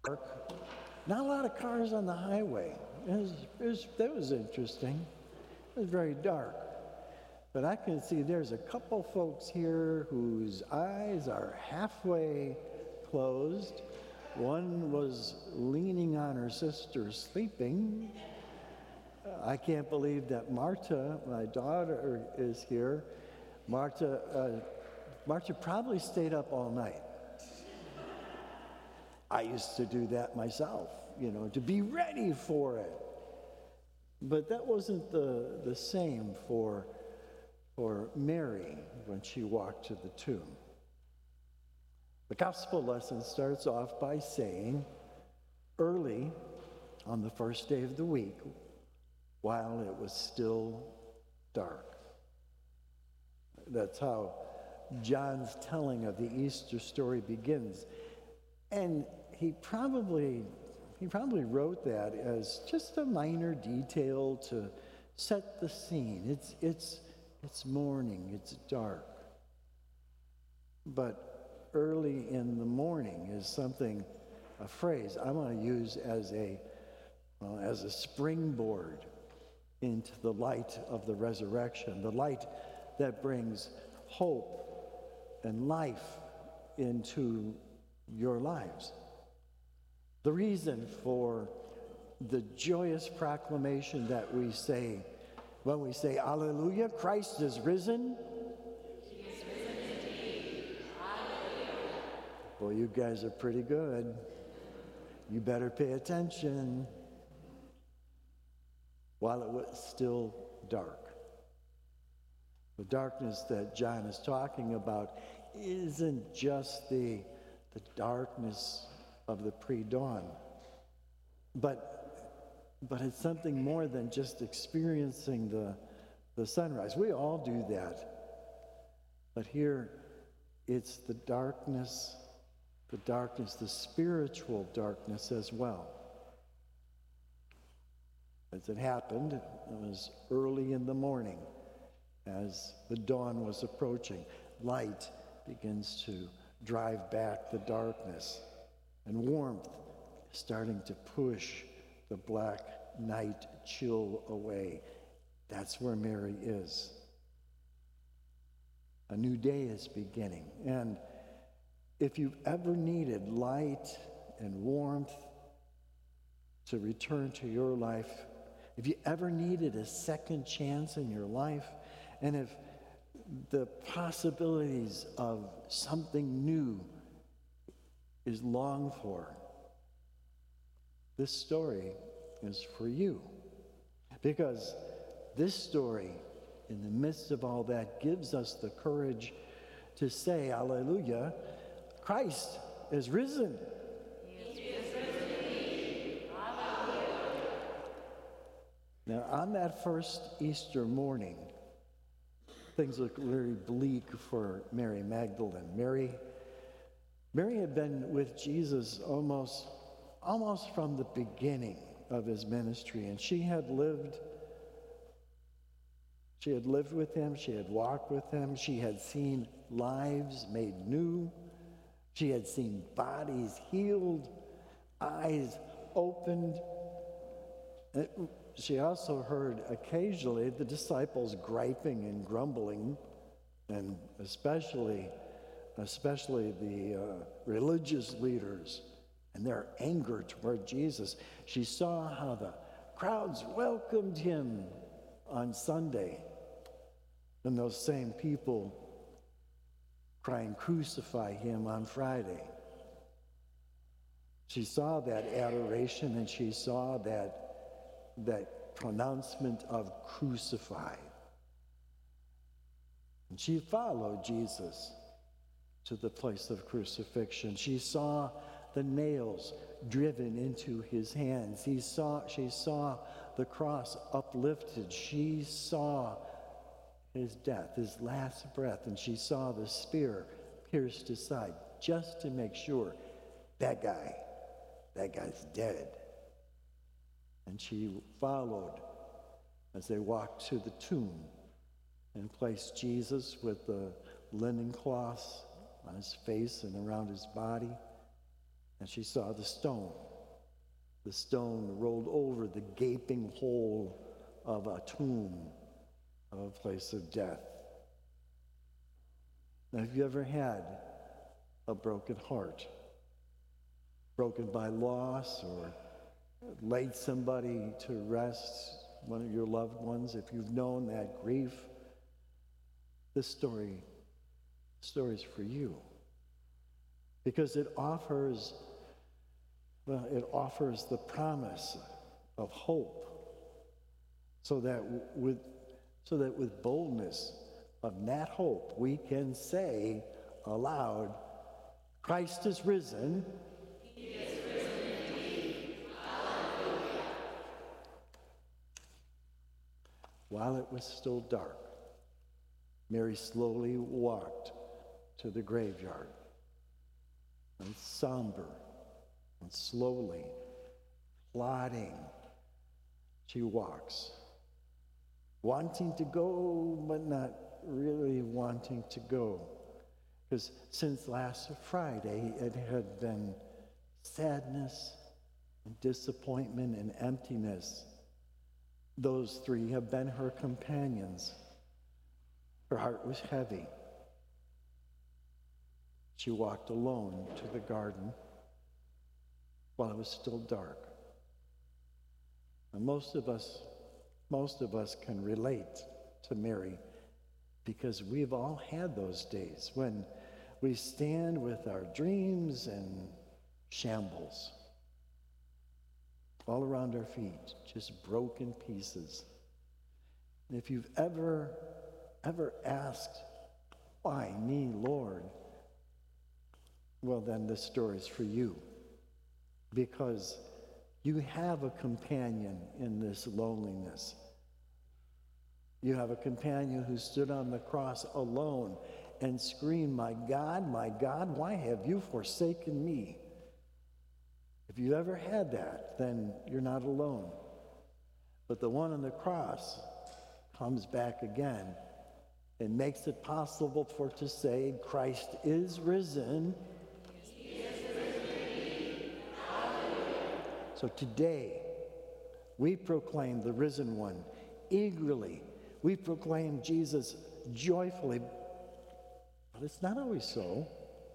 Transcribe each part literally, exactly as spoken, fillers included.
Not a lot of cars on the highway. It was, it was, that was interesting. It was very dark. But I can see there's a couple folks here whose eyes are halfway closed. One was leaning on her sister, sleeping. I can't believe that Marta, my daughter, is here. Marta, uh, Marta probably stayed up all night. I used to do that myself, you know, to be ready for it. But that wasn't the, the same for, for Mary when she walked to the tomb. The gospel lesson starts off by saying, early on the first day of the week, while it was still dark. That's how John's telling of the Easter story begins. And he probably he probably wrote that as just a minor detail to set the scene. It's it's it's morning, it's dark. But early in the morning is something, a phrase I want to use as a uh, as a springboard into the light of the resurrection, the light that brings hope and life into your lives. The reason for the joyous proclamation that we say when we say, Alleluia, Christ is risen. He is risen indeed. Alleluia. Well, you guys are pretty good. You better pay attention. While it was still dark. The darkness that John is talking about isn't just the, the darkness of the pre-dawn, but, but it's something more than just experiencing the, the sunrise. We all do that. But here, it's the darkness, the darkness, the spiritual darkness as well. As it happened, it was early in the morning as the dawn was approaching. Light begins to drive back the darkness, and warmth starting to push the black night chill away. That's where Mary is. A new day is beginning, and if you've ever needed light and warmth to return to your life, if you ever needed a second chance in your life, and if the possibilities of something new is longed for, this story is for you. Because this story, in the midst of all that, gives us the courage to say, Alleluia, Christ is risen. Now, on that first Easter morning, things look very bleak for Mary Magdalene. Mary, Mary had been with Jesus almost, almost from the beginning of his ministry, and she had lived, she had lived with him, she had walked with him, she had seen lives made new, she had seen bodies healed, eyes opened. It, She also heard occasionally the disciples griping and grumbling, and especially, especially the uh, religious leaders and their anger toward Jesus. She saw how the crowds welcomed him on Sunday, and those same people crying, "Crucify him," on Friday. She saw that adoration, and she saw that that pronouncement of crucify. And she followed Jesus to the place of crucifixion. She saw the nails driven into his hands. He saw, she saw the cross uplifted. She saw his death, his last breath, and she saw the spear pierced his side just to make sure that guy, that guy's dead. And she followed as they walked to the tomb and placed Jesus with the linen cloths on his face and around his body, And she saw the stone. The stone rolled over the gaping hole of a tomb, of a place of death. Now, have you ever had a broken heart? Broken by loss, or laid somebody to rest, one of your loved ones? If you've known that grief, this story, story is for you. Because it offers, well, it offers the promise of hope, so that with, so that with boldness of that hope, we can say aloud, Christ is risen. He is risen indeed. Hallelujah. While it was still dark, Mary slowly walked to the graveyard. And somber and slowly, plodding, she walks, wanting to go, but not really wanting to go. Because since last Friday, it had been sadness and disappointment and emptiness. Those three have been her companions. Her heart was heavy. She walked alone to the garden while it was still dark. And most of us, most of us can relate to Mary, because we've all had those days when we stand with our dreams and shambles all around our feet, just broken pieces. And if you've ever, ever asked, why me, Lord? Well, then this story's for you, because you have a companion in this loneliness. You have a companion who stood on the cross alone and screamed, my God, my God, why have you forsaken me? If you ever had that, then you're not alone. But the one on the cross comes back again and makes it possible for to say, Christ is risen. He is risen indeed. Hallelujah. So today, we proclaim the risen one eagerly. We proclaim Jesus joyfully. But it's not always so.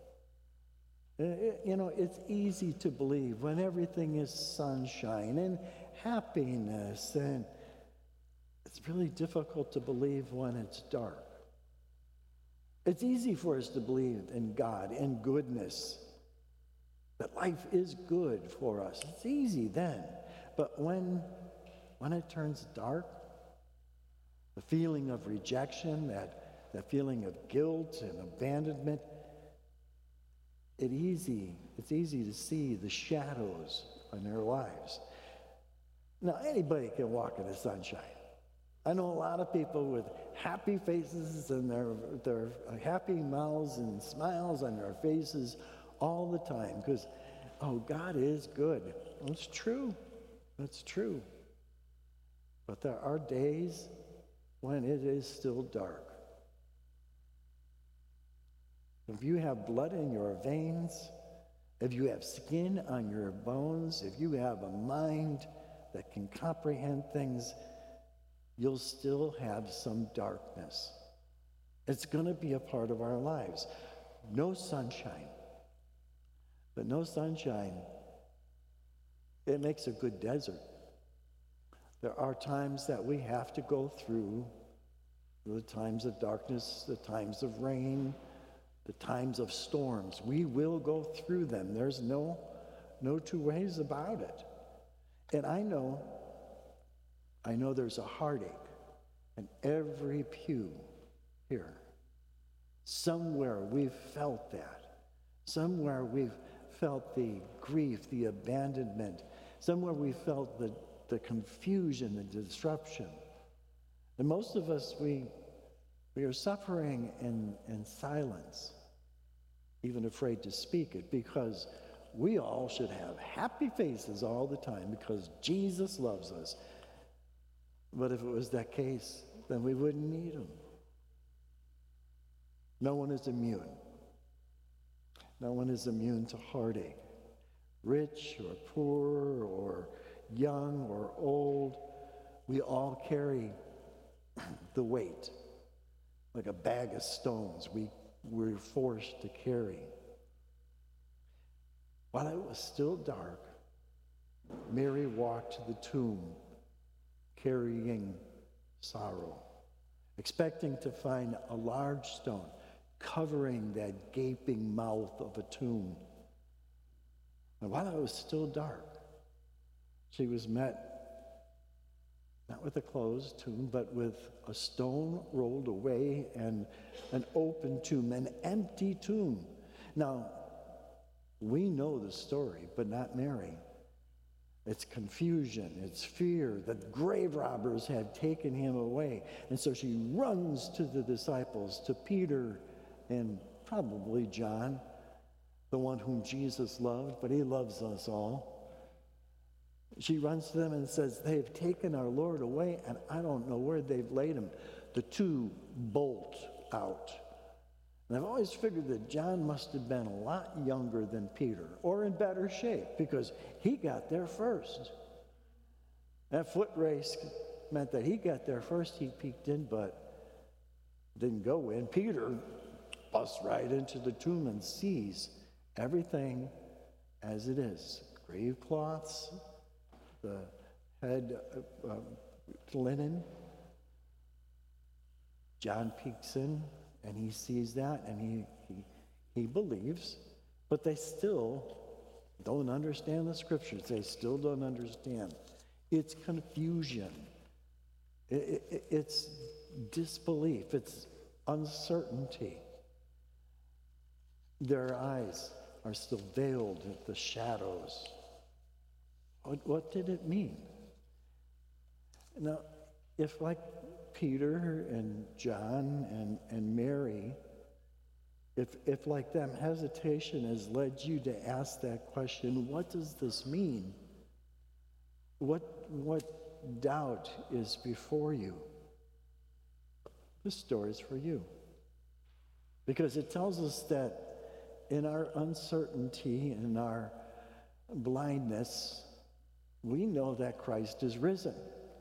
You know, it's easy to believe when everything is sunshine and happiness, and it's really difficult to believe when it's dark. It's easy for us to believe in God and goodness, that life is good for us. It's easy then. But when, when it turns dark, the feeling of rejection, that, that feeling of guilt and abandonment, it easy, it's easy to see the shadows in their lives. Now, anybody can walk in the sunshine. I know a lot of people with happy faces and their, their happy mouths and smiles on their faces all the time because, oh, God is good. It's true. It's true. But there are days when it is still dark. If you have blood in your veins, if you have skin on your bones, if you have a mind that can comprehend things, you'll still have some darkness. It's going to be a part of our lives. No sunshine. But no sunshine, it makes a good desert. There are times that we have to go through the times of darkness, the times of rain, the times of storms. We will go through them. There's no, no two ways about it. And I know, I know there's a heartache in every pew here. Somewhere we've felt that. Somewhere we've felt the grief, the abandonment. Somewhere we felt the, the confusion, the disruption. And most of us, we, we are suffering in, in silence, even afraid to speak it, because we all should have happy faces all the time because Jesus loves us. But if it was that case, then we wouldn't need him. No one is immune. No one is immune to heartache. rich or poor or young or old, we all carry the weight like a bag of stones we were forced to carry. While it was still dark, Mary walked to the tomb carrying sorrow, expecting to find a large stone covering that gaping mouth of a tomb. And while it was still dark, she was met not with a closed tomb, but with a stone rolled away and an open tomb, an empty tomb. Now, we know the story, but not Mary. It's confusion, it's fear that grave robbers have taken him away. And so she runs to the disciples, to Peter and probably John, the one whom Jesus loved, but he loves us all. She runs to them and says, they've taken our Lord away, and I don't know where they've laid him. The two bolt out. And I've always figured that John must have been a lot younger than Peter, or in better shape, because he got there first. That foot race meant that he got there first. He peeked in, but didn't go in. Peter busts right into the tomb and sees everything as it is. Grave cloths, the head uh, uh, linen. John peeks in, and he sees that, and he, he, he believes, but they still don't understand the scriptures. They still don't understand. It's confusion. It, it, it's disbelief. It's uncertainty. Their eyes are still veiled with the shadows. What, what did it mean? Now, if like Peter and John and, and Mary, if, if like them, hesitation has led you to ask that question, what does this mean? What, what doubt is before you? This story is for you. Because it tells us that in our uncertainty, in our blindness, we know that Christ is risen.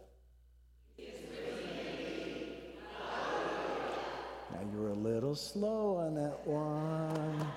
Now you're a little slow on that one.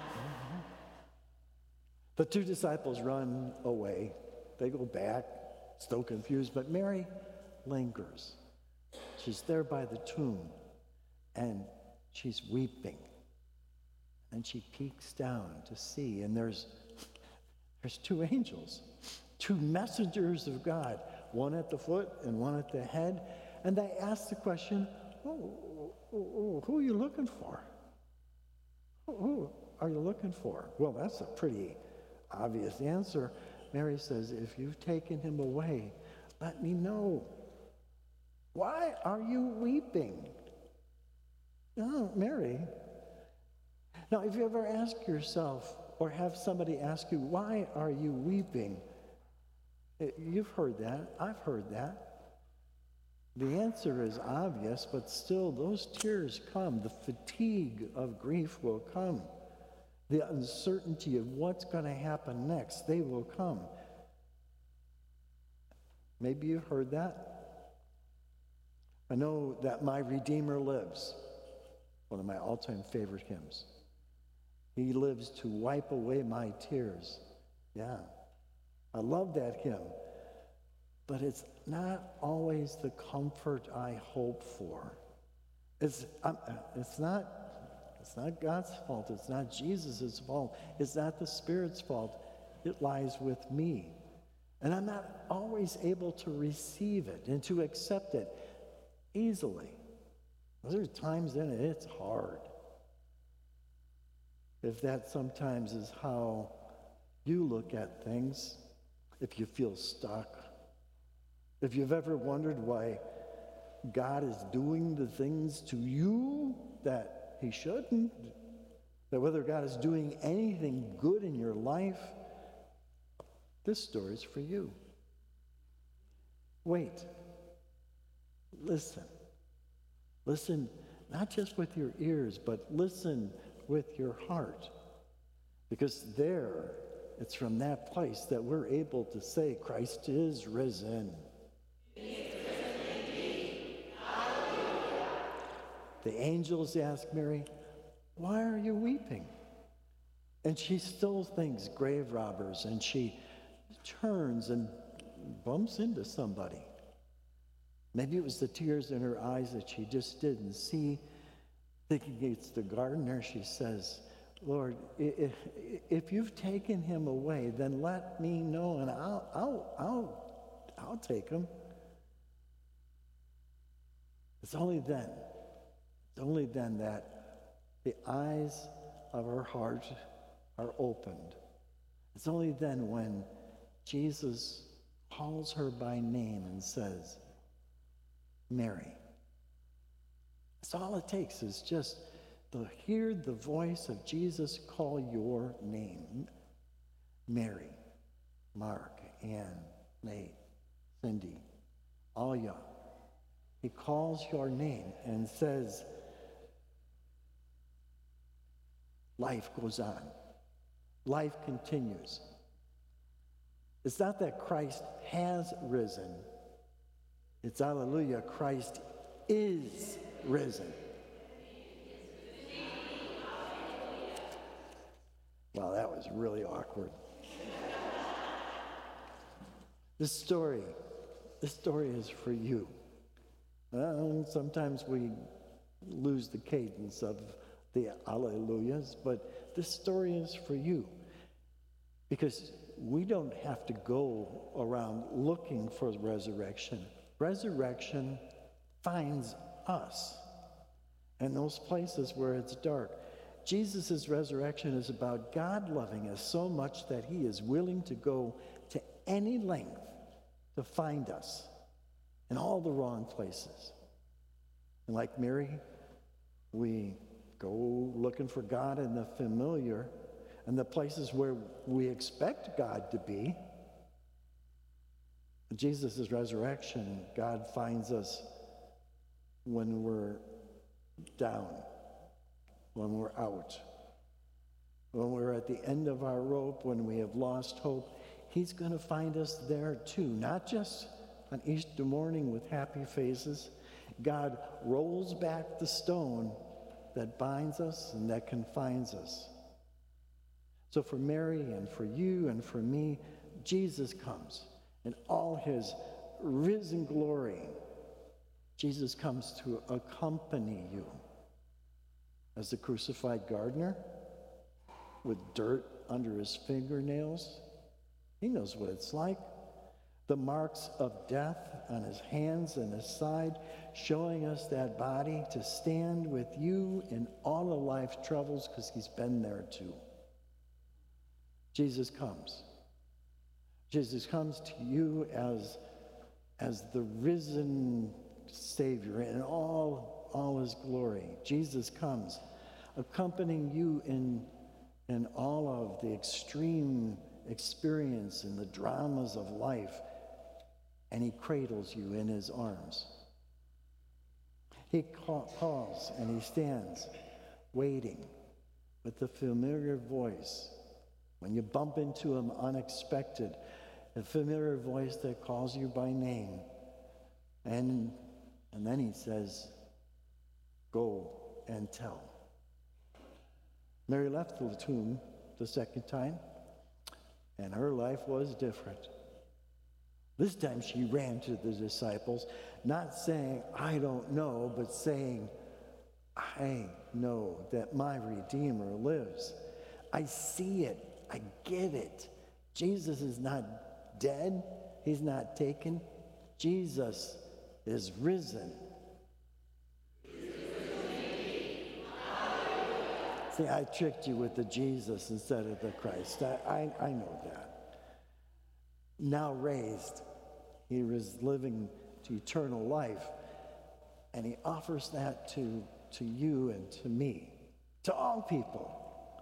The two disciples run away. They go back, still confused, but Mary lingers. She's there by the tomb, and she's weeping. And she peeks down to see, and there's, there's two angels, two messengers of God, one at the foot and one at the head, and they ask the question, oh, oh, who are you looking for? Who are you looking for? Well, that's a pretty obvious answer. Mary says, if you've taken him away, let me know. Why are you weeping? Oh, Mary. Now, if you ever ask yourself or have somebody ask you, why are you weeping? You've heard that. I've heard that. The answer is obvious, but still those tears come. The fatigue of grief will come. The uncertainty of what's going to happen next, they will come. Maybe you've heard that. I know that My Redeemer lives, one of my all-time favorite hymns. He lives to wipe away my tears. Yeah, I love that hymn. But it's not always the comfort I hope for. It's, um, it's, not, it's not God's fault. It's not Jesus' fault. It's not the Spirit's fault. It lies with me. And I'm not always able to receive it and to accept it easily. There are times in it, it's hard. If that sometimes is how you look at things, if you feel stuck, if you've ever wondered why God is doing the things to you that he shouldn't, that whether God is doing anything good in your life, this story is for you. Wait. Listen. Listen, not just with your ears, but listen with your heart. Because there It's from that place that we're able to say, Christ is risen. The angels ask Mary, why are you weeping? And she still thinks grave robbers, and she turns and bumps into somebody. Maybe it was the tears in her eyes that she just didn't see. Thinking it's the gardener, she says, Lord, if, if you've taken him away, then let me know, and I'll, I'll, I'll, I'll take him. It's only then, it's only then that the eyes of her heart are opened. It's only then when Jesus calls her by name and says, Mary. That's all it takes is just to hear the voice of Jesus call your name. Mary, Mark, Ann, Nate, Cindy, all y'all. He calls your name and says, life goes on. Life continues. It's not that Christ has risen. It's hallelujah, Christ is risen. Wow, that was really awkward. This story, this story is for you. Um, sometimes we lose the cadence of the hallelujahs, but this story is for you. Because we don't have to go around looking for resurrection. Resurrection finds us in those places where it's dark. Jesus' resurrection is about God loving us so much that he is willing to go to any length to find us in all the wrong places. And like Mary, we go looking for God in the familiar and the places where we expect God to be. Jesus' resurrection, God finds us when we're down, when we're out, when we're at the end of our rope, when we have lost hope. He's going to find us there too, not just on Easter morning with happy faces. God rolls back the stone that binds us and that confines us. So for Mary and for you and for me, Jesus comes in all his risen glory. Jesus comes to accompany you as the crucified gardener with dirt under his fingernails. He knows what it's like. The marks of death on his hands and his side, showing us that body to stand with you in all of life's troubles because he's been there too. Jesus comes. Jesus comes to you as, as the risen Savior in all, all his glory. Jesus comes accompanying you in, in all of the extreme experience and the dramas of life, and he cradles you in his arms. He call, calls and he stands waiting with the familiar voice. When you bump into him unexpected, a familiar voice that calls you by name. And, and then he says, go and tell. Mary left the tomb the second time, and her life was different. This time she ran to the disciples, not saying, I don't know, but saying, I know that my Redeemer lives. I see it. I get it. Jesus is not dead. He's not taken. Jesus is risen. See, I tricked you with the Jesus instead of the Christ. I, I, I know that. Now raised, he was living to eternal life, and he offers that to, to you and to me, to all people.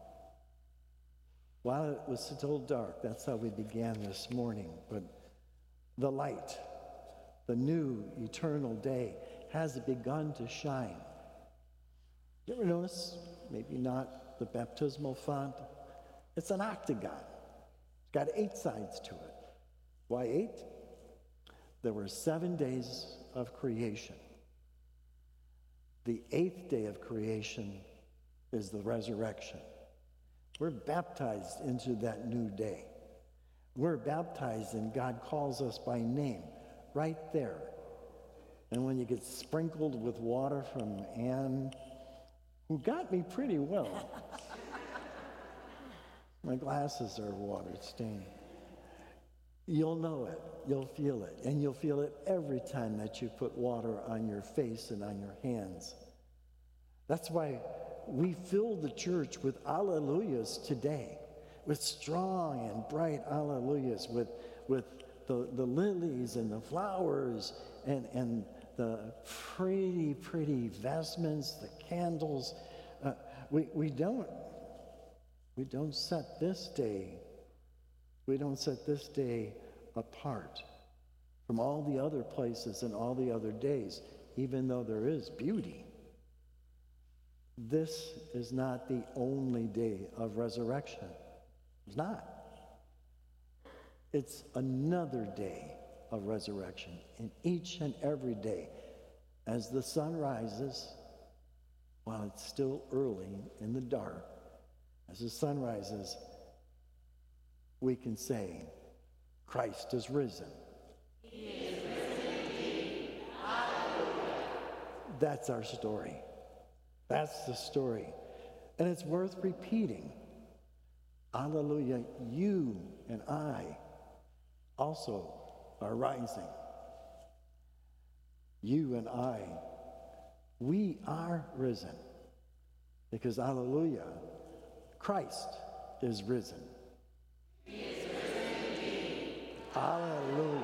While it was still dark, that's how we began this morning, but the light, the new eternal day, has begun to shine. You ever notice, maybe not the baptismal font, it's an octagon. It's got eight sides to it. Why eight? There were seven days of creation. The eighth day of creation is the resurrection. We're baptized into that new day. We're baptized and God calls us by name right there. And when you get sprinkled with water from Anne, who got me pretty well. My glasses are water stained. You'll know it, you'll feel it, and you'll feel it every time that you put water on your face and on your hands. That's why we fill the church with alleluias today, with strong and bright alleluias, with, with the, the lilies and the flowers and, and the pretty, pretty vestments, the candles. Uh, we, we don't, we don't set this day We don't set this day apart from all the other places and all the other days, even though there is beauty. This is not the only day of resurrection. It's not. It's another day of resurrection. And each and every day, as the sun rises, while it's still early in the dark, as the sun rises, we can say, Christ is risen. He is risen indeed. Hallelujah. That's our story. That's the story. And it's worth repeating. Hallelujah, you and I also are rising. You and I, we are risen. Because, hallelujah, Christ is risen. He is risen indeed. Hallelujah.